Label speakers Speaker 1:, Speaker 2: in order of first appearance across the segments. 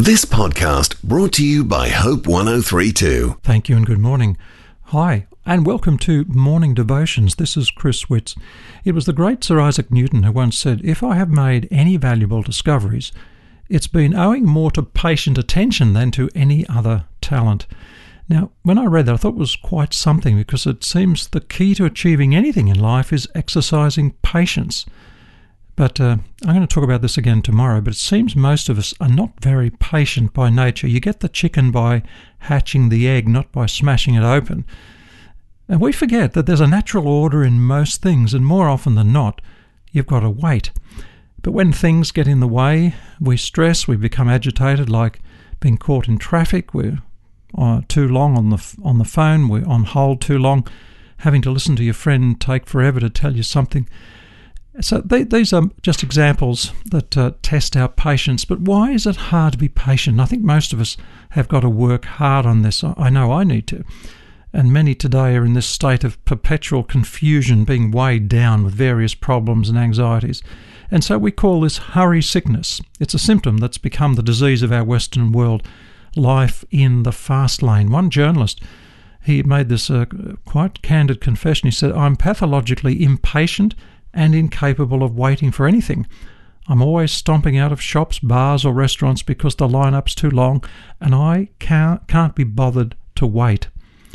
Speaker 1: This podcast brought to you by Hope 1032.
Speaker 2: Thank you and good morning. Hi, and welcome to Morning Devotions. This is Chris Witts. It was the great Sir Isaac Newton who once said, "If I have made any valuable discoveries, it's been owing more to patient attention than to any other talent." Now, when I read that, I thought it was quite something, because it seems the key to achieving anything in life is exercising patience. But I'm going to talk about this again tomorrow, but it seems most of us are not very patient by nature. You get the chicken by hatching the egg, not by smashing it open. And we forget that there's a natural order in most things, and more often than not, you've got to wait. But when things get in the way, we stress, we become agitated, like being caught in traffic. We're too long on the phone, we're on hold too long, having to listen to your friend take forever to tell you something. So these are just examples that test our patience. But why is it hard to be patient? I think most of us have got to work hard on this. I know I need to. And many today are in this state of perpetual confusion, being weighed down with various problems and anxieties. And so we call this hurry sickness. It's a symptom that's become the disease of our Western world, life in the fast lane. One journalist, he made this quite candid confession. He said, "I'm pathologically impatient and incapable of waiting for anything. I'm always stomping out of shops, bars or restaurants because the line-up's too long and I can't be bothered to wait."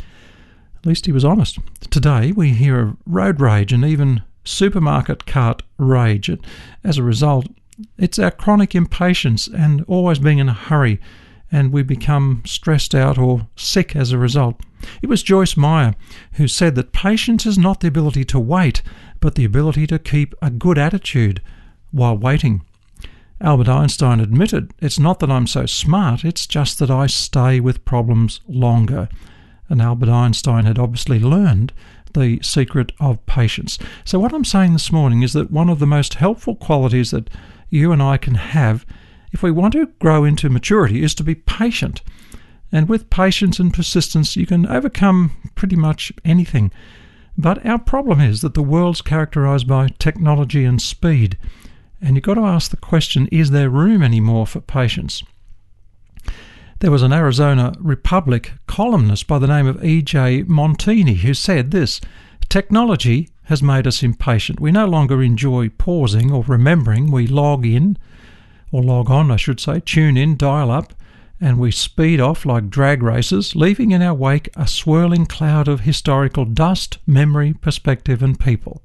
Speaker 2: At least he was honest. Today we hear of road rage and even supermarket cart rage. As a result, it's our chronic impatience and always being in a hurry, and we become stressed out or sick as a result. It was Joyce Meyer who said that patience is not the ability to wait, but the ability to keep a good attitude while waiting. Albert Einstein admitted, "It's not that I'm so smart, it's just that I stay with problems longer." And Albert Einstein had obviously learned the secret of patience. So what I'm saying this morning is that one of the most helpful qualities that you and I can have if we want to grow into maturity is to be patient. And with patience and persistence, you can overcome pretty much anything. But our problem is that the world's characterized by technology and speed. And you've got to ask the question, is there room anymore for patience? There was an Arizona Republic columnist by the name of E.J. Montini who said this: "Technology has made us impatient. We no longer enjoy pausing or remembering. We log in, or log on, I should say, tune in, dial up, and we speed off like drag races, leaving in our wake a swirling cloud of historical dust, memory, perspective, and people."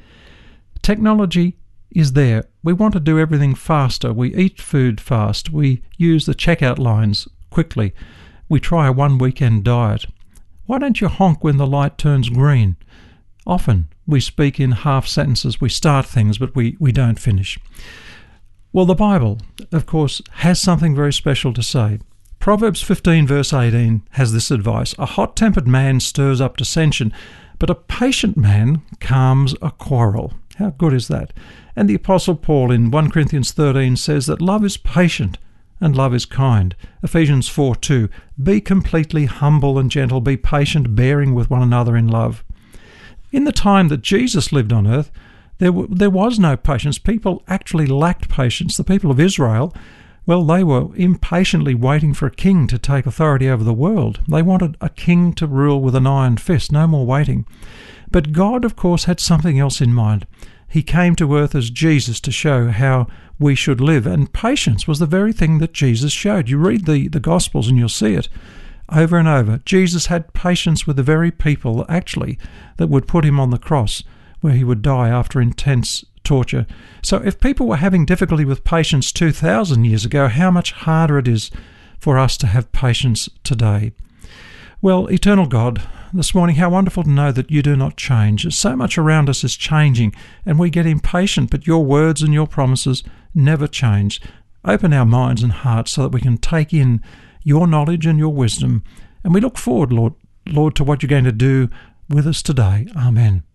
Speaker 2: Technology is there. We want to do everything faster. We eat food fast. We use the checkout lines quickly. We try a one-weekend diet. Why don't you honk when the light turns green? Often we speak in half sentences. We start things, but we don't finish. Well, the Bible, of course, has something very special to say. Proverbs 15 verse 18 has this advice: "A hot-tempered man stirs up dissension, but a patient man calms a quarrel." How good is that? And the Apostle Paul in 1 Corinthians 13 says that love is patient and love is kind. Ephesians 4:2, "Be completely humble and gentle, be patient, bearing with one another in love." In the time that Jesus lived on earth, there was no patience. People actually lacked patience. The people of Israel, well, they were impatiently waiting for a king to take authority over the world. They wanted a king to rule with an iron fist, no more waiting. But God, of course, had something else in mind. He came to earth as Jesus to show how we should live, and patience was the very thing that Jesus showed. You read the Gospels and you'll see it over and over. Jesus had patience with the very people, actually, that would put him on the cross, where he would die after intense torture. So if people were having difficulty with patience 2,000 years ago, how much harder it is for us to have patience today. Well, Eternal God, this morning, how wonderful to know that you do not change. So much around us is changing, and we get impatient, but your words and your promises never change. Open our minds and hearts so that we can take in your knowledge and your wisdom. And we look forward, Lord, to what you're going to do with us today. Amen.